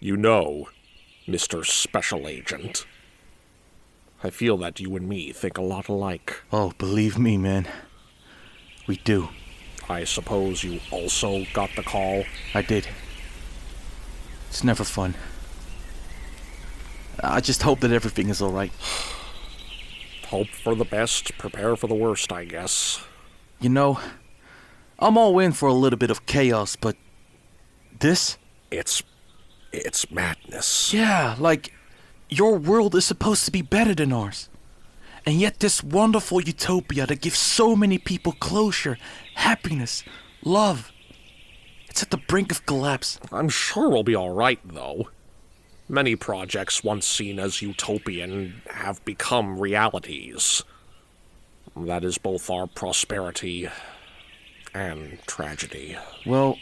You know, Mr. Special Agent, I feel that you and me think a lot alike. Oh, believe me, man. We do. I suppose you also got the call? I did. It's never fun. I just hope that everything is alright. Hope for the best, prepare for the worst, I guess. You know, I'm all in for a little bit of chaos, but this? It's madness. Yeah, like, your world is supposed to be better than ours. And yet this wonderful utopia that gives so many people closure, happiness, love, it's at the brink of collapse. I'm sure we'll be alright, though. Many projects once seen as utopian have become realities. That is both our prosperity and tragedy. Well,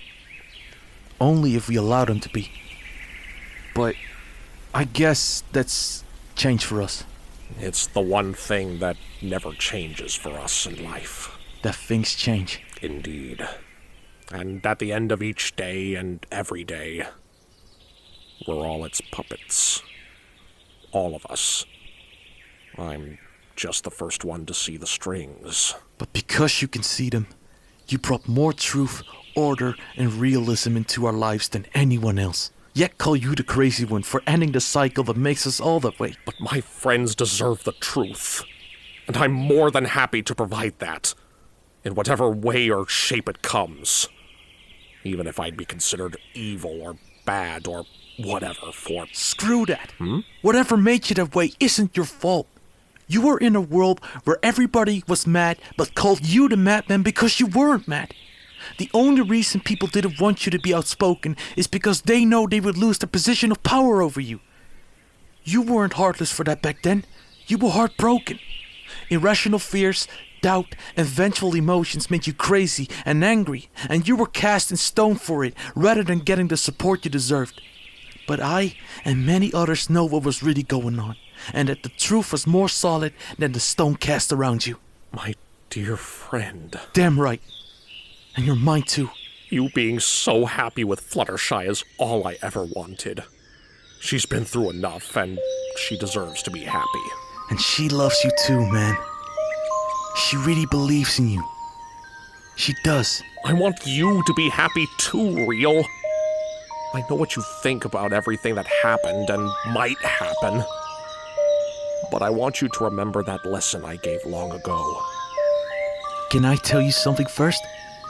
only if we allow them to be. But I guess that's change for us. It's the one thing that never changes for us in life. That things change. Indeed. And at the end of each day and every day, we're all its puppets. All of us. I'm just the first one to see the strings. But because you can see them, you brought more truth, order, and realism into our lives than anyone else. Yet call you the crazy one for ending the cycle that makes us all that way. But my friends deserve the truth. And I'm more than happy to provide that. In whatever way or shape it comes. Even if I'd be considered evil or bad or whatever for... Screw that. Whatever made you that way isn't your fault. You were in a world where everybody was mad but called you the madman because you weren't mad. The only reason people didn't want you to be outspoken is because they know they would lose their position of power over you. You weren't heartless for that back then. You were heartbroken. Irrational fears, doubt, and vengeful emotions made you crazy and angry, and you were cast in stone for it rather than getting the support you deserved. But I and many others know what was really going on, and that the truth was more solid than the stone cast around you. My dear friend. Damn right. And you're mine too. You being so happy with Fluttershy is all I ever wanted. She's been through enough, and she deserves to be happy. And she loves you too, man. She really believes in you. She does. I want you to be happy too, Real. I know what you think about everything that happened and might happen. But I want you to remember that lesson I gave long ago. Can I tell you something first?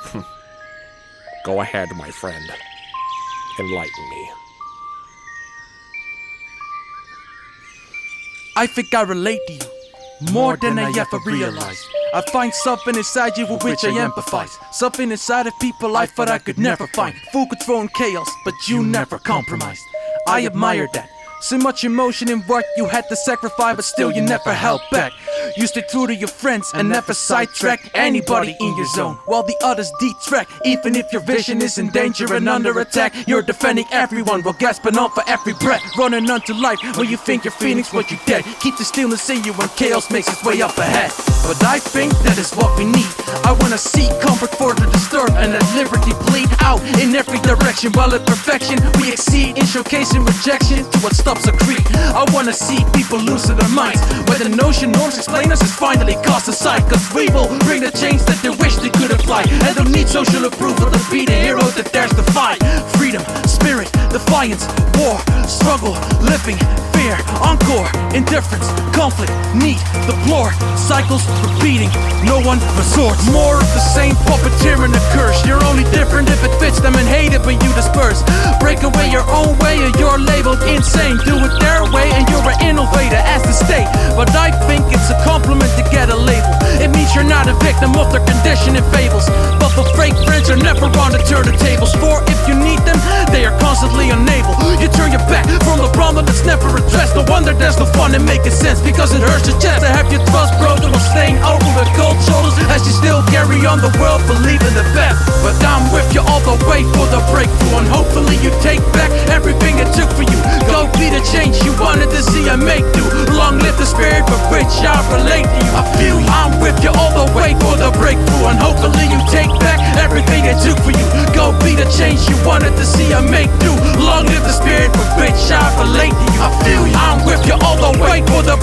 Go ahead, my friend. Enlighten me. I think I relate to you more than I ever realized. I find something inside you with which I empathize. Something inside of people I thought I could never find. Full control and chaos, but you never compromised. I admire that. So much emotion in what you had to sacrifice, but still you never held back. You stayed true to your friends and never sidetracked anybody in your zone, while the others detract. Even if your vision is in danger and under attack, you're defending everyone while gasping on for every breath. Running onto life when you think your feelings what you dead. Keep the stillness in you when chaos makes its way up ahead. But I think that is what we need. I wanna see comfort for the disturbed and let liberty bleed out in every direction. While at perfection we exceed in showcasing rejection to what stops a creed. I wanna see people losing their minds, where the notion norms explain us is finally cast aside. Cause we will bring the change that they wish they could apply, and don't need social approval to be the hero that dares to fight. Freedom, spirit, defiance, war, struggle, living, fear, encore, indifference, conflict, need, deplore, cycles repeating, no one resorts. More of the same puppeteering occurs. You're only different if it fits them and hate it when you disperse. Break away your own way and you're labeled insane. Do it their way and you're an innovator as the state. But I think it's a compliment to get a label. It means you're not a victim of their conditioning fables. But the fake friends are never on to turn the tables. For if you need them, they are constantly unable. You turn your back from the problem that's never addressed. No wonder there's no fun in making sense, because it hurts your chest to have your trust broken while staying over with cold shoulders as you still carry on the world believing the best. But I'm with you all the way for the breakthrough, and hopefully you take back everything it took for you. Go be the change you wanted to see and make do. Long live the spirit for which I relate to you. I feel you. I'm with you all the way for the breakthrough, and hopefully you take back everything it took for you. Go be the change you wanted to see and make do. Long live the spirit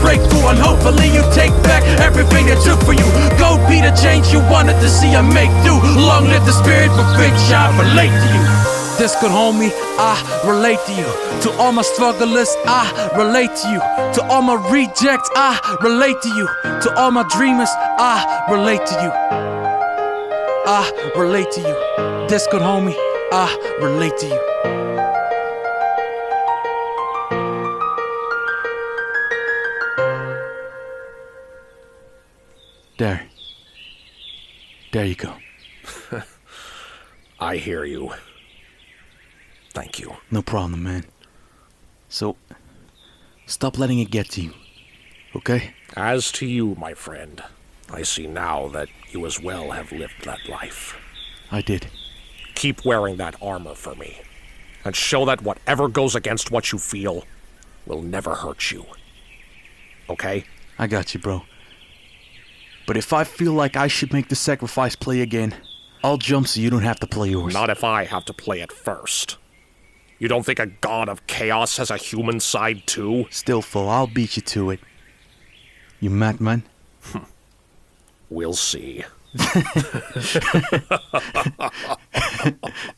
breakthrough, and hopefully you take back everything they took for you. Go be the change you wanted to see and make do. Long live the spirit with which I relate to you. This good homie, I relate to you. To all my strugglers, I relate to you. To all my rejects, I relate to you. To all my dreamers, I relate to you. I relate to you. This good homie, I relate to you. There you go. I hear you. Thank you. No problem, man. So, stop letting it get to you, okay? As to you, my friend, I see now that you as well have lived that life. I did. Keep wearing that armor for me, and show that whatever goes against what you feel will never hurt you. Okay? I got you, bro. But if I feel like I should make the sacrifice play again, I'll jump so you don't have to play yours. Not if I have to play it first. You don't think a god of chaos has a human side too? Still, fool, I'll beat you to it. You mad, man? We'll see.